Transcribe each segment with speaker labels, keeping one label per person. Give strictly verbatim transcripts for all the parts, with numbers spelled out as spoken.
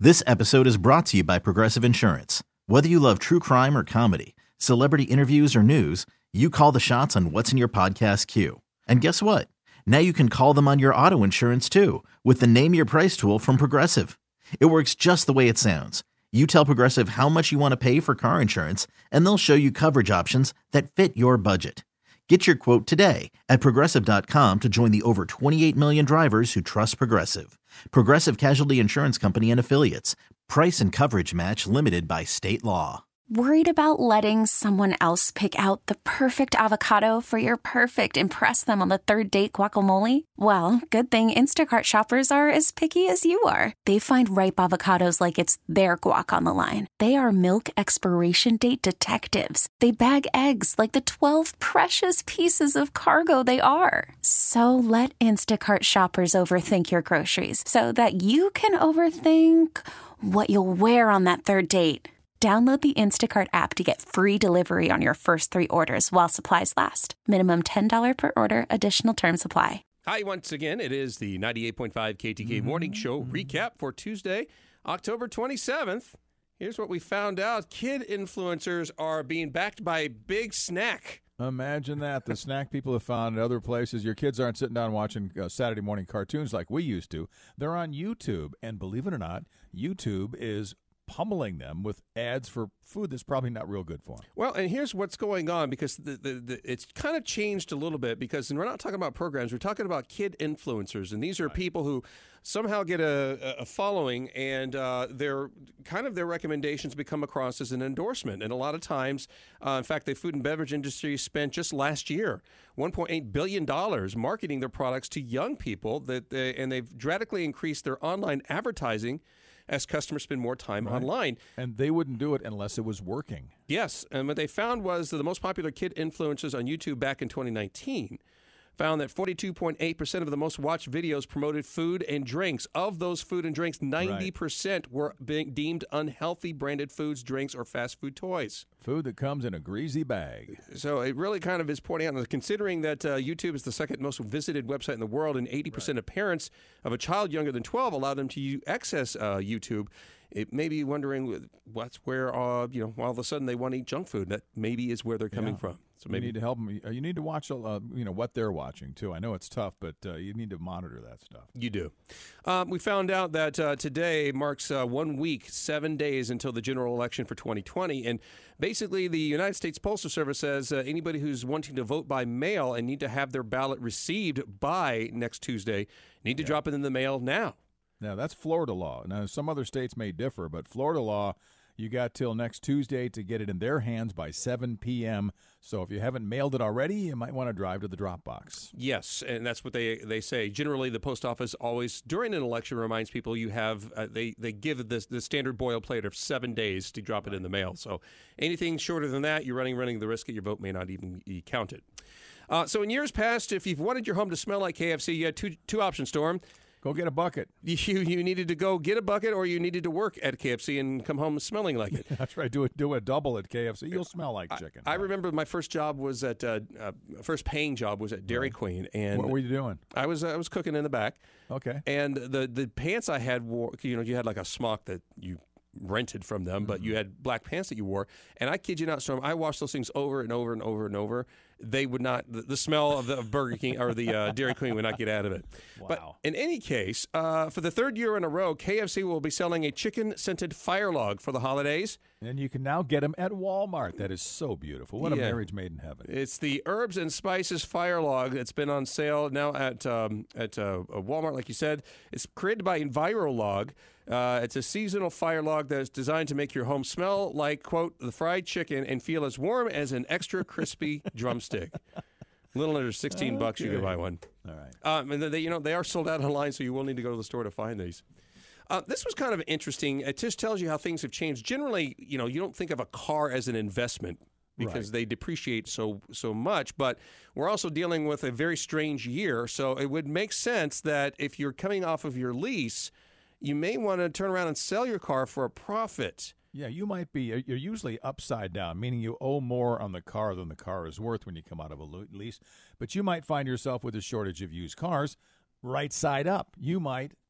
Speaker 1: This episode is brought to you by Progressive Insurance. Whether you love true crime or comedy, celebrity interviews or news, you call the shots on what's in your podcast queue. And guess what? Now you can call them on your auto insurance too with the Name Your Price tool from Progressive. It works just the way it sounds. You tell Progressive how much you want to pay for car insurance, and they'll show you coverage options that fit your budget. Get your quote today at Progressive dot com to join the over twenty-eight million drivers who trust Progressive. Progressive Casualty Insurance Company and Affiliates. Price and coverage match limited by state law.
Speaker 2: Worried about letting someone else pick out the perfect avocado for your perfect impress them on the third date guacamole? Well, good thing Instacart shoppers are as picky as you are. They find ripe avocados like it's their guac on the line. They are milk expiration date detectives. They bag eggs like the twelve precious pieces of cargo they are. So let Instacart shoppers overthink your groceries so that you can overthink what you'll wear on that third date. Download the Instacart app to get free delivery on your first three orders while supplies last. Minimum ten dollars per order. Additional terms apply.
Speaker 3: Hi, once again, it is the ninety-eight point five K T K mm-hmm. Morning Show recap for Tuesday, October twenty-seventh. Here's what we found out. Kid influencers are being backed by Big Snack.
Speaker 4: Imagine that. The snack people have found in other places. Your kids aren't sitting down watching uh, Saturday morning cartoons like we used to. They're on YouTube. And believe it or not, YouTube is pummeling them with ads for food that's probably not real good for them.
Speaker 3: Well, and here's what's going on, because the, the, the, it's kind of changed a little bit, because we're not talking about programs, we're talking about kid influencers, and these are right. people who somehow get a, a following, and uh, their kind of their recommendations become across as an endorsement. And a lot of times, uh, in fact, the food and beverage industry spent just last year one point eight billion dollars marketing their products to young people, that they, and they've dramatically increased their online advertising as customers spend more time right. online.
Speaker 4: And they wouldn't do it unless it was working.
Speaker 3: Yes, and what they found was that the most popular kid influencers on YouTube back in twenty nineteen found that forty-two point eight percent of the most watched videos promoted food and drinks. Of those food and drinks, ninety percent right. were being deemed unhealthy branded foods, drinks, or fast food toys.
Speaker 4: Food that comes in a greasy bag.
Speaker 3: So it really kind of is pointing out, considering that uh, YouTube is the second most visited website in the world, and eighty percent right. of parents of a child younger than twelve allow them to u- access uh, YouTube. It may be wondering what's where, uh, you know, all of a sudden they want to eat junk food. That maybe is where they're coming yeah. from. So maybe
Speaker 4: you need to help them. You need to watch, uh, you know, what they're watching too. I know it's tough, but uh, you need to monitor that stuff.
Speaker 3: You do. Um, we found out that uh, today marks uh, one week, seven days until the general election for twenty twenty, and basically the United States Postal Service says uh, anybody who's wanting to vote by mail and need to have their ballot received by next Tuesday need to yeah. drop it in the mail now.
Speaker 4: Now, that's Florida law. Now, some other states may differ, but Florida law, you got till next Tuesday to get it in their hands by seven p.m. So if you haven't mailed it already, you might want to drive to the drop box.
Speaker 3: Yes, and that's what they they say. Generally, the post office always, during an election, reminds people you have, uh, they, they give this, the standard boilerplate of seven days to drop it in the mail. So anything shorter than that, you're running, running the risk that your vote may not even be counted. Uh, so in years past, if you've wanted your home to smell like K F C, you had two, two options, Storm.
Speaker 4: Go get a bucket.
Speaker 3: You you needed to go get a bucket, or you needed to work at K F C and come home smelling like it.
Speaker 4: That's right. Do a, do a double at K F C. You'll smell like chicken.
Speaker 3: I, I remember my first job was at, uh, uh, first paying job was at Dairy right. Queen. And
Speaker 4: what were you doing?
Speaker 3: I was I was cooking in the back.
Speaker 4: Okay.
Speaker 3: And the, the pants I had wore, you know, you had like a smock that you rented from them, but you had black pants that you wore. And I kid you not, Storm, I washed those things over and over and over and over. They would not, the, the smell of the of Burger King or the uh, Dairy Queen would not get out of it.
Speaker 4: Wow.
Speaker 3: But in any case, uh, for the third year in a row, K F C will be selling a chicken-scented fire log for the holidays.
Speaker 4: And you can now get them at Walmart. That is so beautiful. What
Speaker 3: yeah.
Speaker 4: a marriage made in heaven.
Speaker 3: It's the Herbs and Spices Fire Log. It's been on sale now at um, at uh, Walmart, like you said. It's created by EnviroLog. Uh, it's a seasonal fire log that is designed to make your home smell like, quote, the fried chicken and feel as warm as an extra crispy drumstick. A little under sixteen okay. bucks, you can buy one.
Speaker 4: All right.
Speaker 3: Um, and they, you know, they are sold out online, so you will need to go to the store to find these. Uh, this was kind of interesting. It just tells you how things have changed. Generally, you know, you don't think of a car as an investment because right. they depreciate so so much. But we're also dealing with a very strange year, so it would make sense that if you're coming off of your lease, you may want to turn around and sell your car for a profit.
Speaker 4: Yeah, you might be. You're usually upside down, meaning you owe more on the car than the car is worth when you come out of a lease. But you might find yourself with a shortage of used cars right side up. You might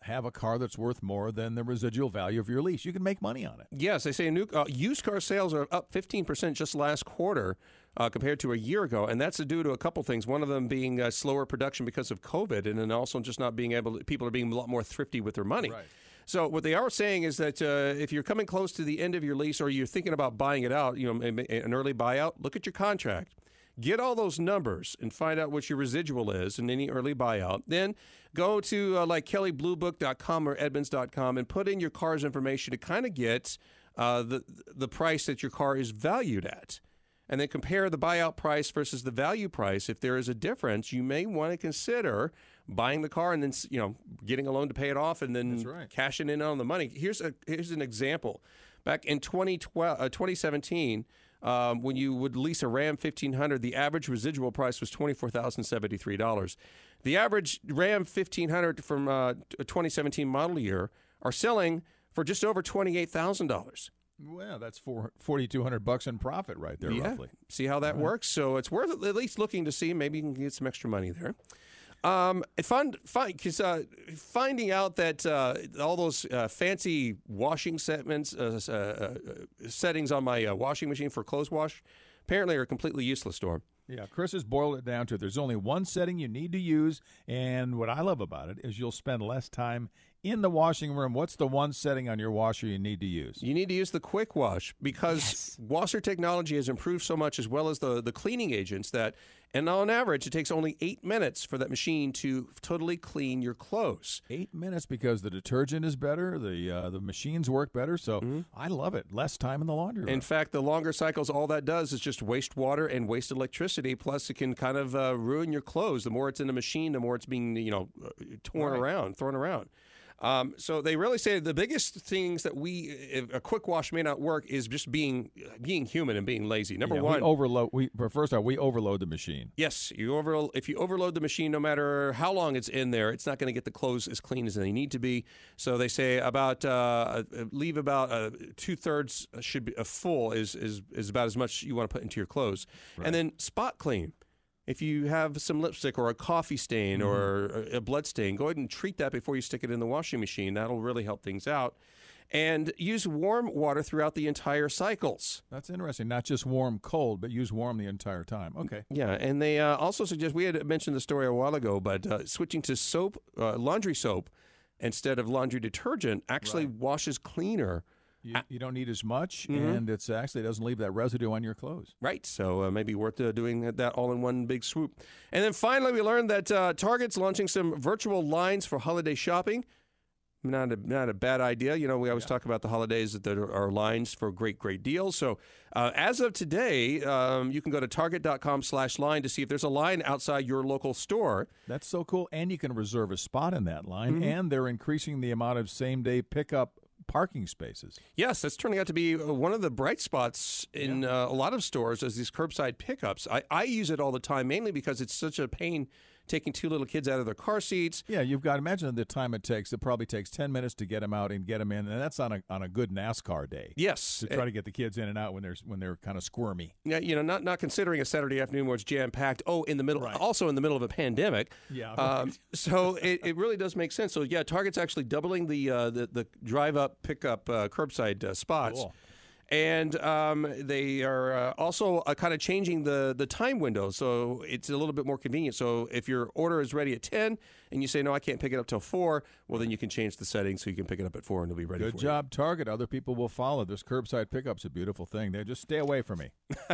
Speaker 4: have a car that's worth more than the residual value of your lease. You can make money on it.
Speaker 3: Yes, they say new uh, used car sales are up fifteen percent just last quarter uh, compared to a year ago, and that's due to a couple things. One of them being uh, slower production because of COVID, and then also just not being able to, people are being a lot more thrifty with their money.
Speaker 4: Right.
Speaker 3: So what they are saying is that uh, if you're coming close to the end of your lease or you're thinking about buying it out, you know, an early buyout, look at your contract. Get all those numbers and find out what your residual is in any early buyout. Then go to uh, like Kelley Blue Book dot com or Edmunds dot com and put in your car's information to kind of get uh, the the price that your car is valued at. And then compare the buyout price versus the value price. If there is a difference, you may want to consider buying the car and then, you know, getting a loan to pay it off and then
Speaker 4: right.
Speaker 3: cashing in on the money. Here's a here's an example. Back in twenty twelve, uh, twenty seventeen, um, when you would lease a Ram fifteen hundred, the average residual price was twenty-four thousand seventy-three dollars. The average Ram fifteen hundred from uh, a twenty seventeen model year are selling for just over twenty-eight thousand dollars.
Speaker 4: Well, that's for forty-two hundred bucks in profit right there,
Speaker 3: yeah.
Speaker 4: roughly.
Speaker 3: See how that
Speaker 4: right.
Speaker 3: works? So it's worth at least looking to see. Maybe you can get some extra money there. Um, find, find, cause, uh, finding out that uh, all those uh, fancy washing segments, uh, uh, uh, settings on my uh, washing machine for clothes wash apparently are completely useless, Storm.
Speaker 4: Yeah, Chris has boiled it down to there's only one setting you need to use, and what I love about it is you'll spend less time in the washing room. What's the one setting on your washer you need to use?
Speaker 3: You need to use the quick wash because yes. washer technology has improved so much, as well as the, the cleaning agents, that, and on average, it takes only eight minutes for that machine to totally clean your clothes.
Speaker 4: Eight minutes because the detergent is better, the uh, the machines work better, so mm-hmm. I love it. Less time in the laundry room.
Speaker 3: In fact, the longer cycles, all that does is just waste water and waste electricity, plus it can kind of uh, ruin your clothes. The more it's in the machine, the more it's being, you know, torn right. around, thrown around. Um, so they really say the biggest things that we, if a quick wash may not work, is just being being human and being lazy. Number
Speaker 4: yeah,
Speaker 3: one,
Speaker 4: we overload. We first off, we overload the machine.
Speaker 3: Yes, you over if you overload the machine, no matter how long it's in there, it's not going to get the clothes as clean as they need to be. So they say about uh, leave about uh, two thirds should be a full is is is about as much you want to put into your clothes, right. And then spot clean. If you have some lipstick or a coffee stain mm-hmm. or a blood stain, go ahead and treat that before you stick it in the washing machine. That'll really help things out. And use warm water throughout the entire cycles.
Speaker 4: That's interesting. Not just warm, cold, but use warm the entire time. Okay.
Speaker 3: Yeah, and they uh, also suggest, we had mentioned the story a while ago, but uh, switching to soap, uh, laundry soap instead of laundry detergent actually right. washes cleaner.
Speaker 4: You, you don't need as much,
Speaker 3: mm-hmm.
Speaker 4: and it's actually it doesn't leave that residue on your clothes.
Speaker 3: Right, so uh, maybe worth uh, doing that all in one big swoop. And then finally, we learned that uh, Target's launching some virtual lines for holiday shopping. Not a, not a bad idea. You know, we always yeah. talk about the holidays that there are lines for great, great deals. So uh, as of today, um, you can go to target.com slash line to see if there's a line outside your local store.
Speaker 4: That's so cool. And you can reserve a spot in that line,
Speaker 3: mm-hmm.
Speaker 4: and they're increasing the amount of same-day pickup parking spaces.
Speaker 3: Yes, that's turning out to be one of the bright spots in yeah. uh, a lot of stores as these curbside pickups. I, I use it all the time, mainly because it's such a pain taking two little kids out of their car seats.
Speaker 4: Yeah, you've got to imagine the time it takes. It probably takes ten minutes to get them out and get them in, and that's on a on a good NASCAR day.
Speaker 3: Yes,
Speaker 4: to try to get the kids in and out when they're when they're kind of squirmy.
Speaker 3: Yeah, you know, not not considering a Saturday afternoon where it's jam packed. Oh, in the middle, right. also in the middle of a pandemic.
Speaker 4: Yeah,
Speaker 3: um,
Speaker 4: right.
Speaker 3: so it, it really does make sense. So yeah, Target's actually doubling the uh, the, the drive up, pickup, uh, curbside uh, spots.
Speaker 4: Cool.
Speaker 3: And um, they are uh, also uh, kind of changing the, the time window, so it's a little bit more convenient. So if your order is ready at ten and you say, no, I can't pick it up till four, well, then you can change the settings so you can pick it up at four and it'll be ready
Speaker 4: Good
Speaker 3: for you.
Speaker 4: Good job, Target. Other people will follow. This curbside pickup's a beautiful thing. They just stay away from me.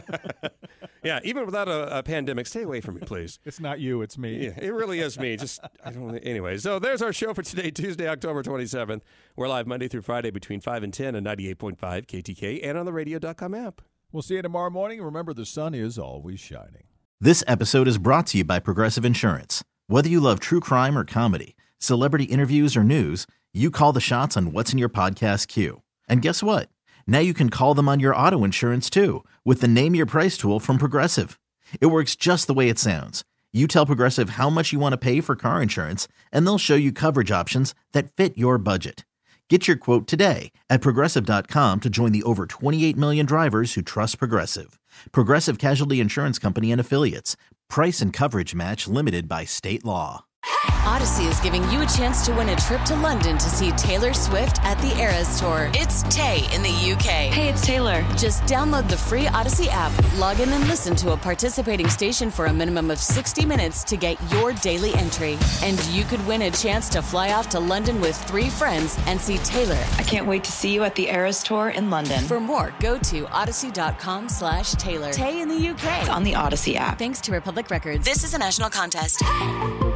Speaker 3: Yeah, even without a, a pandemic, stay away from me, please.
Speaker 4: It's not you, it's me.
Speaker 3: Yeah, it really is me. Just I don't. Anyway, so there's our show for today, Tuesday, October twenty-seventh. We're live Monday through Friday between five and ten on ninety-eight point five K T K and on the radio dot com app.
Speaker 4: We'll see you tomorrow morning. Remember, the sun is always shining.
Speaker 1: This episode is brought to you by Progressive Insurance. Whether you love true crime or comedy, celebrity interviews or news, you call the shots on what's in your podcast queue. And guess what? Now you can call them on your auto insurance too with the Name Your Price tool from Progressive. It works just the way it sounds. You tell Progressive how much you want to pay for car insurance, and they'll show you coverage options that fit your budget. Get your quote today at Progressive dot com to join the over twenty-eight million drivers who trust Progressive. Progressive Casualty Insurance Company and Affiliates. Price and coverage match limited by state law.
Speaker 5: Odyssey is giving you a chance to win a trip to London to see Taylor Swift at the Eras Tour. It's Tay in the U K.
Speaker 6: Hey, it's Taylor.
Speaker 5: Just download the free Odyssey app, log in and listen to a participating station for a minimum of sixty minutes to get your daily entry. And you could win a chance to fly off to London with three friends and see Taylor.
Speaker 6: I can't wait to see you at the Eras Tour in London.
Speaker 5: For more, go to odyssey.com slash Taylor. Tay in the U K.
Speaker 6: On the Odyssey app.
Speaker 5: Thanks to Republic Records. This is a national contest.